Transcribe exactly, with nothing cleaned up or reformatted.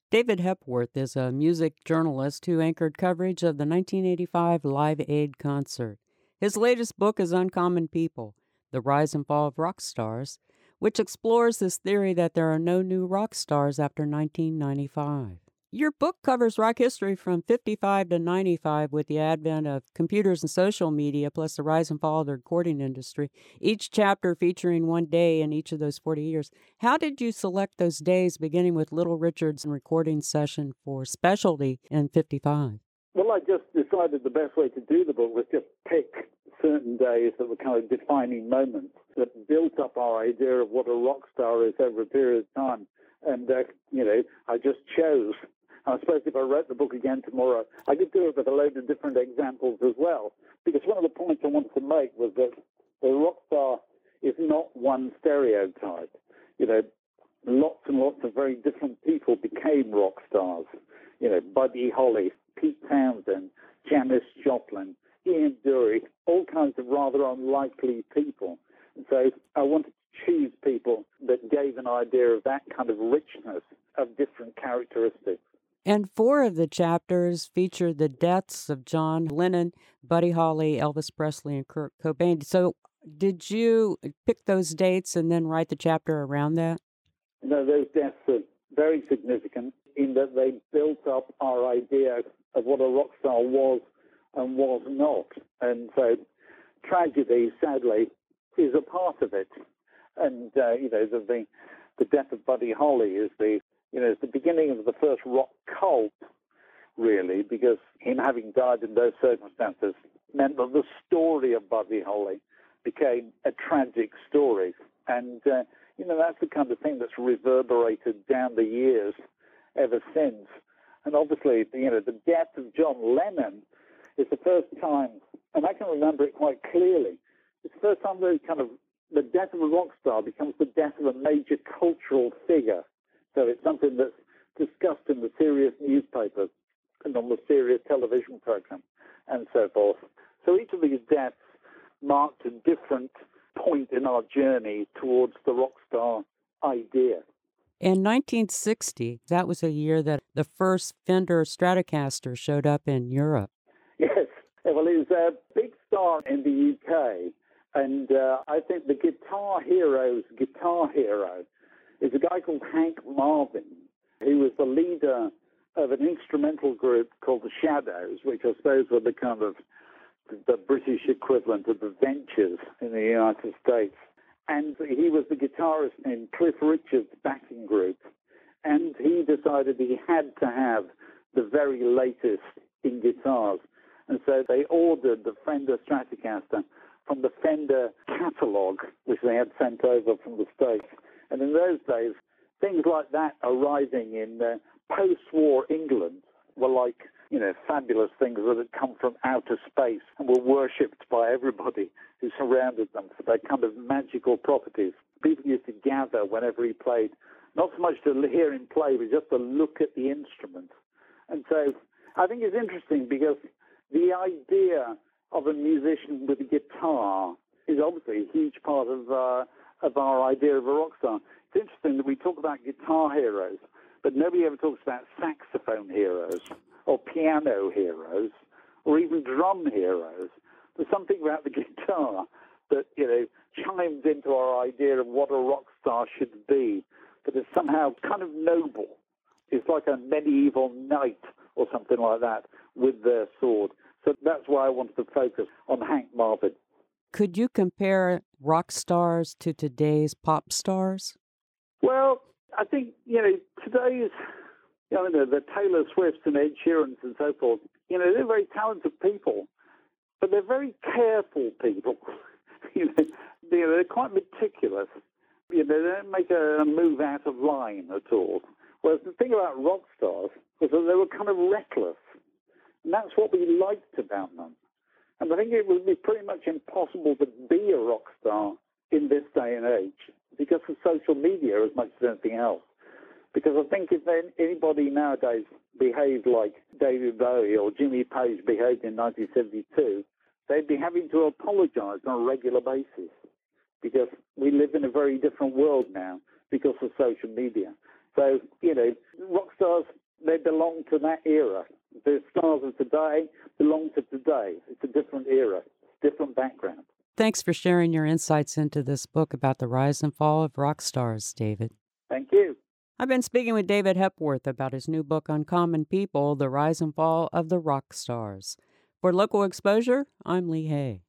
David Hepworth is a music journalist who anchored coverage of the nineteen eighty-five Live Aid concert. His latest book is Uncommon People: The Rise and Fall of Rock Stars, which explores this theory that there are no new rock stars after nineteen ninety-five. Your book covers rock history from fifty-five to ninety-five with the advent of computers and social media, plus the rise and fall of the recording industry, each chapter featuring one day in each of those forty years. How did you select those days, beginning with Little Richard's recording session for Specialty in fifty-five? Well, I just decided the best way to do the book was just pick certain days that were kind of defining moments that built up our idea of what a rock star is over a period of time. And, uh, you know, I just chose. I suppose if I wrote the book again tomorrow, I could do it with a load of different examples as well. Because one of the points I wanted to make was that the rock star is not one stereotype. You know, lots and lots of very different people became rock stars. You know, Buddy Holly, Pete Townsend, Janis Joplin, Ian Dury, all kinds of rather unlikely people. And so I wanted to choose people that gave an idea of that kind of richness of different characteristics. And four of the chapters feature the deaths of John Lennon, Buddy Holly, Elvis Presley, and Kurt Cobain. So did you pick those dates and then write the chapter around that? You know, those deaths are very significant in that they built up our idea of what a rock star was and was not. And so tragedy, sadly, is a part of it. And, uh, you know, the, the the death of Buddy Holly is the, you know, it's the beginning of the first rock cult, really, because him having died in those circumstances meant that the story of Buddy Holly became a tragic story. And, uh, you know, that's the kind of thing that's reverberated down the years ever since. And obviously, you know, the death of John Lennon is the first time, and I can remember it quite clearly, it's the first time that kind of the death of a rock star becomes the death of a major cultural figure. So it's something that's discussed in the serious newspapers and on the serious television program and so forth. So each of these deaths marked a different point in our journey towards the rock star idea. In nineteen sixty, that was a year that the first Fender Stratocaster showed up in Europe. Yes, well, it was a big star in the U K, and uh, I think the guitar hero's guitar hero is a guy called Hank Marvin, who was the leader of an instrumental group called the Shadows, which I suppose were the kind of the British equivalent of the Ventures in the United States. And he was the guitarist in Cliff Richard's backing group. And he decided he had to have the very latest in guitars. And so they ordered the Fender Stratocaster from the Fender catalog, which they had sent over from the States. And in those days, things like that arriving in uh, post-war England were like, you know, fabulous things that had come from outer space and were worshipped by everybody who surrounded them for their kind of magical properties. People used to gather whenever he played, not so much to hear him play, but just to look at the instrument. And so I think it's interesting because the idea of a musician with a guitar is obviously a huge part of uh, of our idea of a rock star. It's interesting that we talk about guitar heroes, but nobody ever talks about saxophone heroes or piano heroes or even drum heroes. There's something about the guitar that, you know, chimes into our idea of what a rock star should be, that is somehow kind of noble. It's like a medieval knight or something like that with their sword. So that's why I wanted to focus on Hank Marvin. Could you compare rock stars to today's pop stars? Well, I think, you know, today's, you know, the, the Taylor Swifts and Ed Sheerans and so forth, you know, they're very talented people, but they're very careful people. you know, they're, they're quite meticulous. You know, they don't make a, a move out of line at all. Whereas the thing about rock stars was that they were kind of reckless. And that's what we liked about them. And I think it would be pretty much impossible to be a rock star in this day and age because of social media as much as anything else. Because I think if anybody nowadays behaved like David Bowie or Jimmy Page behaved in nineteen seventy-two, they'd be having to apologize on a regular basis because we live in a very different world now because of social media. So, you know, rock stars, they belong to that era. The stars of today belong to today. It's a different era, different background. Thanks for sharing your insights into this book about the rise and fall of rock stars, David. Thank you. I've been speaking with David Hepworth about his new book, Uncommon People, The Rise and Fall of the Rock Stars. For Local Exposure, I'm Lee Hay.